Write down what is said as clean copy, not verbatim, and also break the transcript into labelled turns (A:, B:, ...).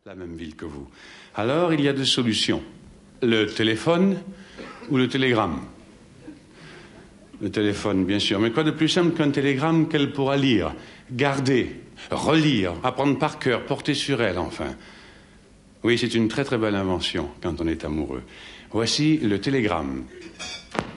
A: la même ville que vous. Alors, il y a deux solutions. Le téléphone ou le télégramme. Le téléphone, bien sûr. Mais quoi de plus simple qu'un télégramme qu'elle pourra lire, garder, relire, apprendre par cœur, porter sur elle, enfin. Oui, c'est une très très belle invention quand on est amoureux. Voici le télégramme.